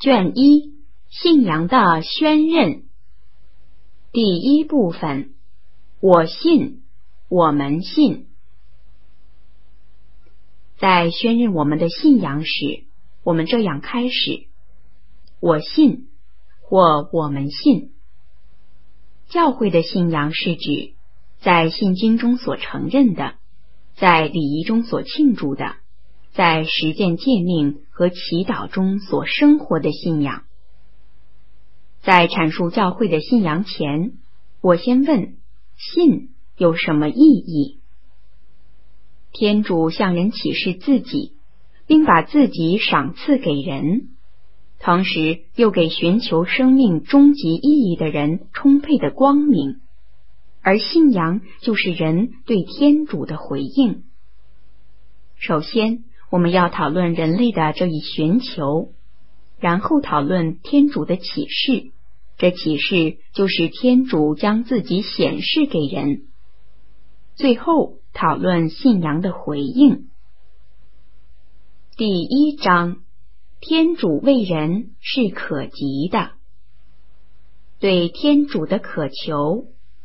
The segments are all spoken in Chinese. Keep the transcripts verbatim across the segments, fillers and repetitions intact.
卷一，信仰的宣认。第一部分，我信，我们信。在宣认我们的信仰时，我们这样开始：我信，或我们信。教会的信仰是指在信经中所承认的，在礼仪中所庆祝的，在实践诫命和祈祷中所生活的信仰。在阐述教会的信仰前，我先问：信有什么意义？天主向人启示自己，并把自己赏赐给人，同时又给寻求生命终极意义的人充沛的光明，而信仰就是人对天主的回应。首先，我们要讨论人类的这一寻求，然后讨论天主的启示，这启示就是天主将自己显示给人。最后讨论信仰的回应。第一章，天主为人是可及的。对天主的渴求。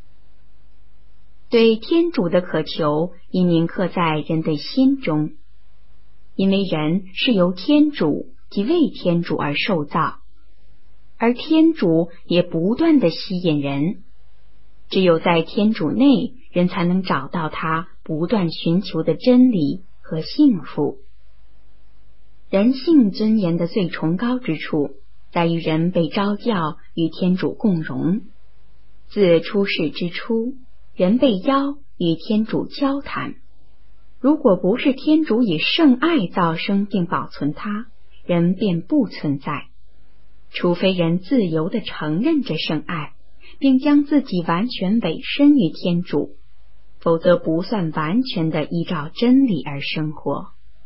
对天主的渴求已铭刻在人的心中，因为人是由天主及为天主而受造，而天主也不断地吸引人。只有在天主内，人才能找到他不断寻求的真理和幸福。人性尊严的最崇高之处，在于人被召叫与天主共荣。自出世之初，人被邀与天主交谈。如果不是天主以圣爱造生并保存它，人便不存在。除非人自由地承认这圣爱，并将自己完全委身于天主，否则不算完全地依照真理而生活。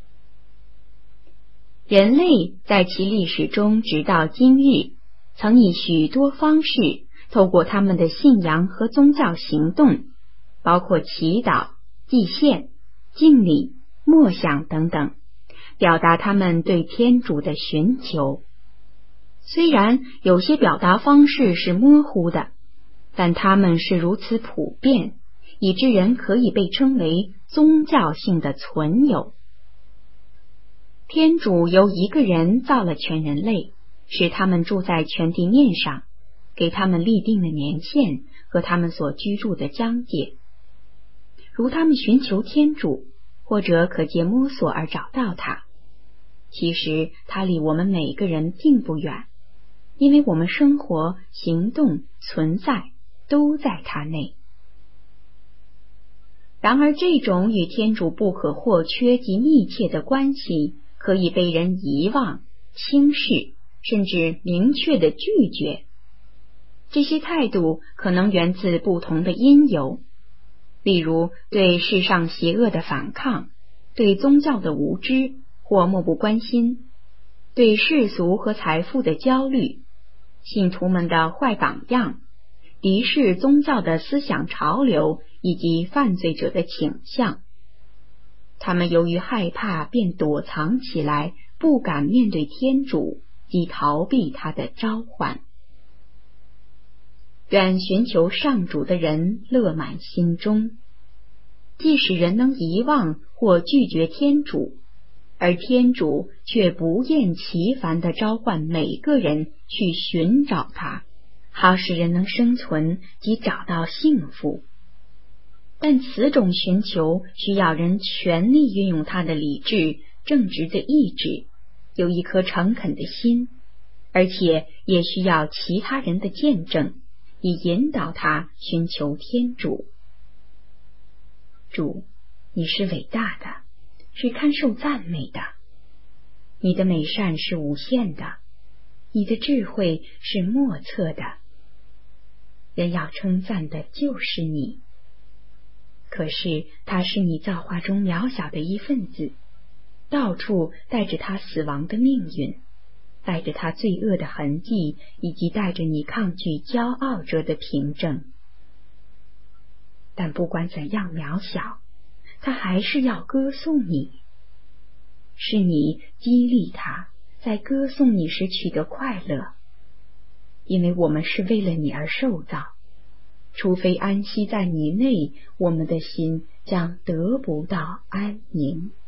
人类在其历史中直到今日，曾以许多方式，透过他们的信仰和宗教行动，包括祈祷、祭献、敬礼、默想等等，表达他们对天主的寻求。虽然有些表达方式是模糊的，但他们是如此普遍，以致人可以被称为宗教性的存有。天主由一个人造了全人类，使他们住在全地面上，给他们立定的年限和他们所居住的疆界。如他们寻求天主，或者可借摸索而找到他，其实他离我们每个人并不远，因为我们生活、行动、存在都在他内。然而，这种与天主不可或缺及密切的关系，可以被人遗忘、轻视，甚至明确的拒绝。这些态度可能源自不同的因由，例如对世上邪恶的反抗，对宗教的无知或漠不关心，对世俗和财富的焦虑，信徒们的坏榜样，敌视宗教的思想潮流，以及犯罪者的倾向。他们由于害怕便躲藏起来，不敢面对天主，即逃避他的召唤。愿寻求上主的人乐满心中。即使人能遗忘或拒绝天主，而天主却不厌其烦地召唤每个人去寻找他，好使人能生存及找到幸福。但此种寻求需要人全力运用他的理智、正直的意志，有一颗诚恳的心，而且也需要其他人的见证，以引导他寻求天主。主，你是伟大的，是堪受赞美的。你的美善是无限的，你的智慧是莫测的。人要称赞的就是你。可是他是你造化中渺小的一份子，到处带着他死亡的命运，带着他罪恶的痕迹，以及带着你抗拒骄傲者的凭证。但不管怎样渺小，他还是要歌颂你。是你激励他， 在歌颂你时取得快乐，因为我们是为了你而受造。除非安息在你内，我们的心将得不到安宁。